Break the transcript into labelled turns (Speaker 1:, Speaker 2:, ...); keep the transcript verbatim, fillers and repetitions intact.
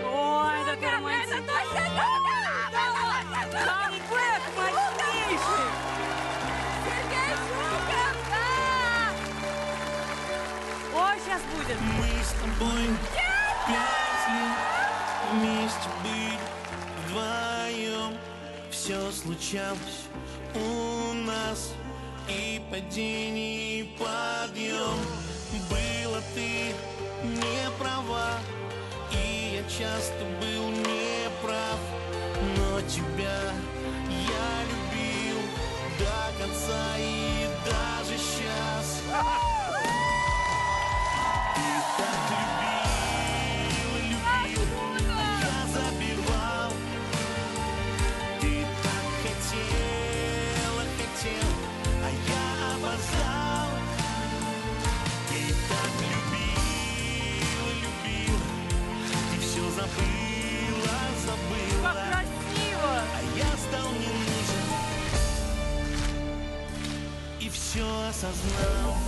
Speaker 1: Ой, да ты романтичный.
Speaker 2: Это точно Жуков!
Speaker 1: Камбэк мощнейший.
Speaker 2: Сергей Жуков, да!
Speaker 1: Ой, сейчас будет.
Speaker 3: Мы с тобой пять лет вместе были вдвоем. Все случалось у нас, и падение, и подъем. Была ты не права, и я часто был неправ, но тебя я любил до конца и даже сейчас. Ты так любила, любил, я забивал. Ты так хотела, хотел, а я опоздал. Ты так любила, любил, ты все забыла, забыла.
Speaker 1: Как красиво.
Speaker 3: А я стал не нужен и все осознал.